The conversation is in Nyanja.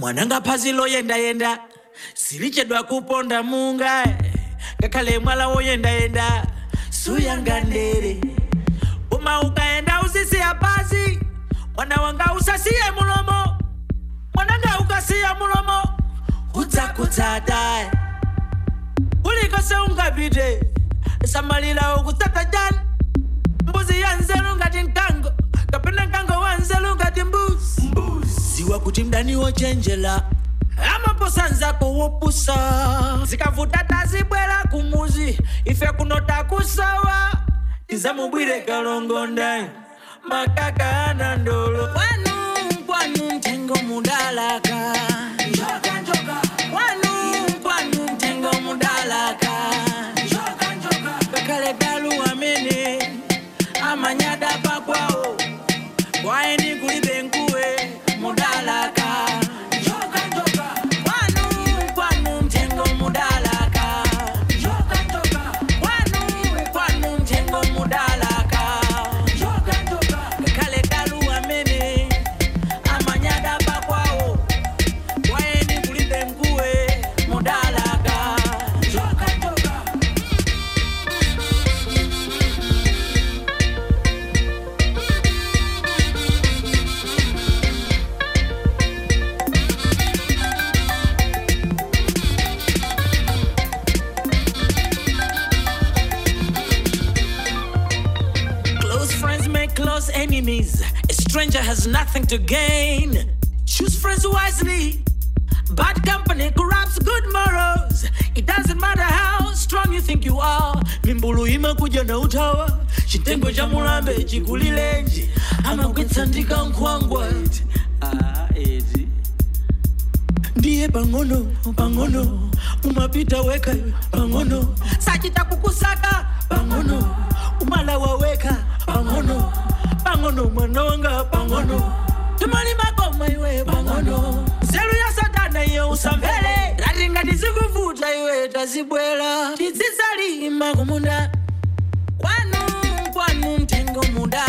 mwananga pazilo yenda silichedwa kuponda munga kakale mwala woyenda suyangandere uma ukaenda usisi ya pazi mwana wanga usasiye mulomo mwananga ukasiya mulomo utsakutsata ulikose ungapite samalila ukutata jani mbuzi yanzelu ngati nkango kapena nkango wanzelu ngati mbuzi siwa kuti mdani wochenjela amaposanza kuwupusa zikavuta tazibwera kumuzi ife kunota kusawa izamubwire kalongonda makaka anandolo kwanu mtengo mudalaka kwanu mtengo mudalaka kakale galu amene amanyada pakwao kwaeni kulibe nkuwe mudalaka kwanu mtengo mudalaka kwanu mtengo mudalaka kakale galu amene amanyada pakwao kwaeni kulibe nkuwe mudalaka Close friends make close enemies. A stranger has nothing to gain. Choose friends wisely. Bad company corrupts good morals. It doesn't matter how strong you think you are. Mimbulu imakuja na utawa. Chitengo cha mulambe chikulilenji. Ama kwetsandika nkwangwa. Eti. Ndiye pangono. Umapita weka pangono. Sajita kukusaka pangono. Umala waweka pangono mwanonga pangono tumani makoma iwe pangono zelu ya satana iyo usambele latinga tizikuvuta iwe tazibwela tizizalima kumunda kwanu mtengo muda